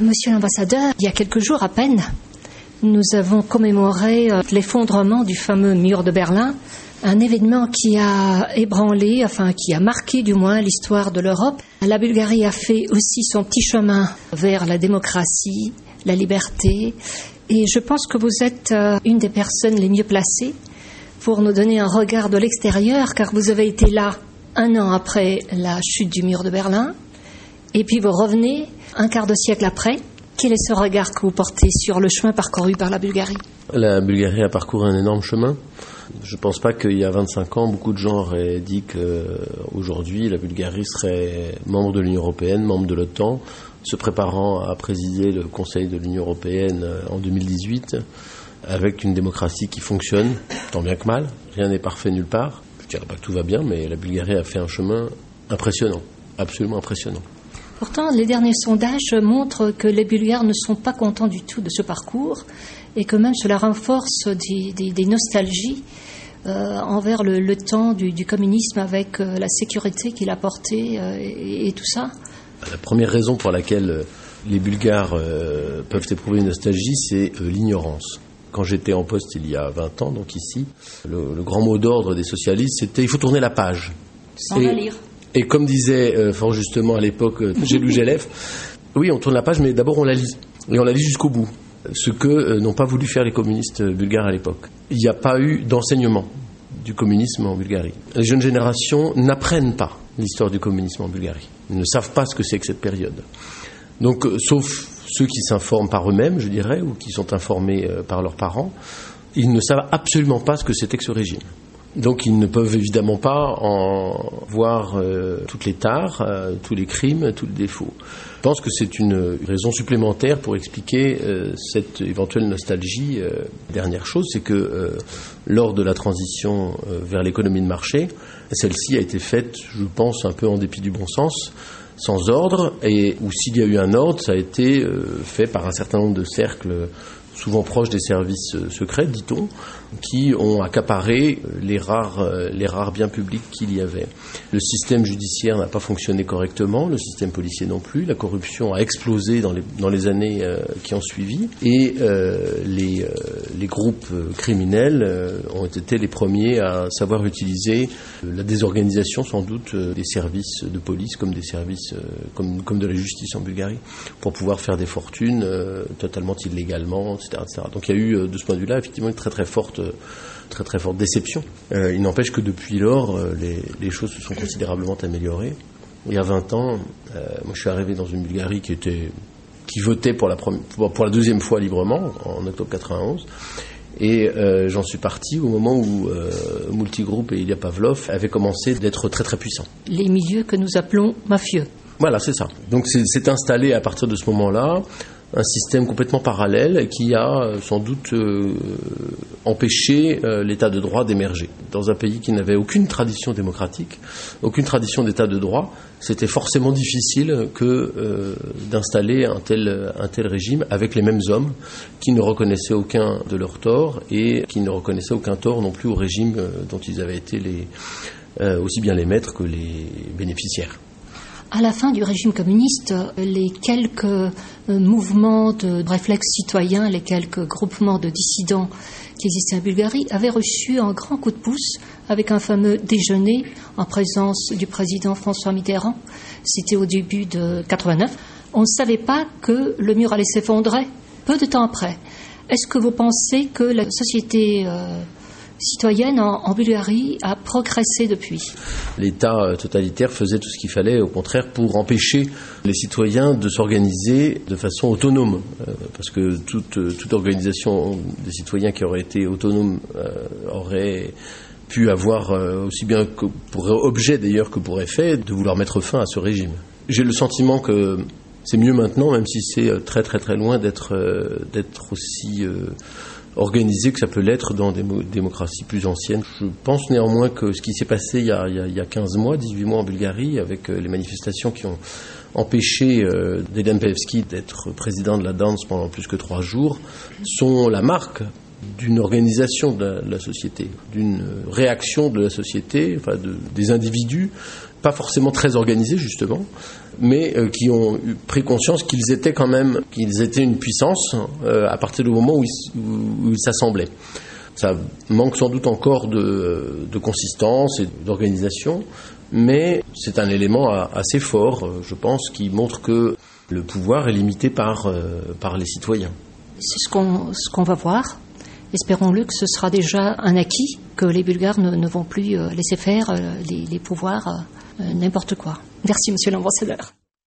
Monsieur l'ambassadeur, il y a quelques jours à peine, nous avons commémoré l'effondrement du fameux mur de Berlin, un événement qui a ébranlé, qui a marqué du moins l'histoire de l'Europe. La Bulgarie a fait aussi son petit chemin vers la démocratie, la liberté, et je pense que vous êtes une des personnes les mieux placées pour nous donner un regard de l'extérieur, car vous avez été là un an après la chute du mur de Berlin, et puis vous revenez un quart de siècle après. Quel est ce regard que vous portez sur le chemin parcouru par la Bulgarie ? La Bulgarie a parcouru un énorme chemin. Je ne pense pas qu'il y a 25 ans, beaucoup de gens auraient dit qu'aujourd'hui, la Bulgarie serait membre de l'Union européenne, membre de l'OTAN, se préparant à présider le Conseil de l'Union européenne en 2018, avec une démocratie qui fonctionne, tant bien que mal. Rien n'est parfait nulle part. Je ne dirais pas que tout va bien, mais la Bulgarie a fait un chemin impressionnant, absolument impressionnant. Pourtant, les derniers sondages montrent que les Bulgares ne sont pas contents du tout de ce parcours et que même cela renforce des nostalgies envers le temps du communisme avec la sécurité qu'il apportait et tout ça. La première raison pour laquelle les Bulgares peuvent éprouver une nostalgie, c'est l'ignorance. Quand j'étais en poste il y a 20 ans, donc ici, le grand mot d'ordre des socialistes, c'était « il faut tourner la page ». Sans la lire. Et comme disait fort justement à l'époque Gélou Gélef, oui, on tourne la page, mais d'abord on la lit. Et on la lit jusqu'au bout. Ce que n'ont pas voulu faire les communistes bulgares à l'époque. Il n'y a pas eu d'enseignement du communisme en Bulgarie. Les jeunes générations n'apprennent pas l'histoire du communisme en Bulgarie. Ils ne savent pas ce que c'est que cette période. Donc, sauf ceux qui s'informent par eux-mêmes, je dirais, ou qui sont informés par leurs parents, ils ne savent absolument pas ce que c'était que ce régime. Donc ils ne peuvent évidemment pas en voir toutes les tares, tous les crimes, tous les défauts. Je pense que c'est une raison supplémentaire pour expliquer cette éventuelle nostalgie. Dernière chose, c'est que lors de la transition vers l'économie de marché, celle-ci a été faite, je pense, un peu en dépit du bon sens, sans ordre, et où s'il y a eu un ordre, ça a été fait par un certain nombre de cercles souvent proches des services secrets, dit-on, qui ont accaparé les rares biens publics qu'il y avait. Le système judiciaire n'a pas fonctionné correctement, le système policier non plus, la corruption a explosé dans les années qui ont suivi, et les groupes criminels ont été les premiers à savoir utiliser la désorganisation sans doute des services de police comme des services comme de la justice en Bulgarie, pour pouvoir faire des fortunes totalement illégalement, etc., etc. Donc il y a eu de ce point de vue-là effectivement une très très forte déception. Il n'empêche que depuis lors, les choses se sont considérablement améliorées. Il y a 20 ans, moi je suis arrivé dans une Bulgarie qui votait pour la deuxième fois librement, en octobre 91. Et j'en suis parti au moment où Multigroup et Ilya Pavlov avaient commencé d'être très très puissants. Les milieux que nous appelons mafieux. Voilà, c'est ça. Donc c'est installé à partir de ce moment-là un système complètement parallèle qui a sans doute empêché l'état de droit d'émerger. Dans un pays qui n'avait aucune tradition démocratique, aucune tradition d'état de droit, c'était forcément difficile d'installer un tel régime avec les mêmes hommes qui ne reconnaissaient aucun de leurs torts et qui ne reconnaissaient aucun tort non plus au régime dont ils avaient été aussi bien les maîtres que les bénéficiaires. À la fin du régime communiste, les quelques mouvements de réflexe citoyen, les quelques groupements de dissidents qui existaient en Bulgarie avaient reçu un grand coup de pouce avec un fameux déjeuner en présence du président François Mitterrand. C'était au début de 89. On ne savait pas que le mur allait s'effondrer peu de temps après. Est-ce que vous pensez que la société citoyenne en Bulgarie a progressé depuis? L'État totalitaire faisait tout ce qu'il fallait, au contraire, pour empêcher les citoyens de s'organiser de façon autonome. Parce que toute organisation des citoyens qui aurait été autonome aurait pu avoir aussi bien que pour objet d'ailleurs que pour effet de vouloir mettre fin à ce régime. J'ai le sentiment que c'est mieux maintenant, même si c'est très très très loin d'être aussi organisé que ça peut l'être dans des démocraties plus anciennes. Je pense néanmoins que ce qui s'est passé il y a 15 mois, 18 mois en Bulgarie, avec les manifestations qui ont empêché Dejan Peevski d'être président de la DANS pendant plus que 3 jours, sont la marque d'une organisation de la société, d'une réaction de la société, des individus pas forcément très organisés justement, mais qui ont pris conscience qu'ils étaient une puissance à partir du moment où ils s'assemblaient. Ça manque sans doute encore de consistance et d'organisation, mais c'est un élément assez fort, je pense, qui montre que le pouvoir est limité par les citoyens. C'est ce qu'on va voir. Espérons-le que ce sera déjà un acquis, que les Bulgares ne vont plus laisser faire les pouvoirs n'importe quoi. Merci, monsieur l'ambassadeur.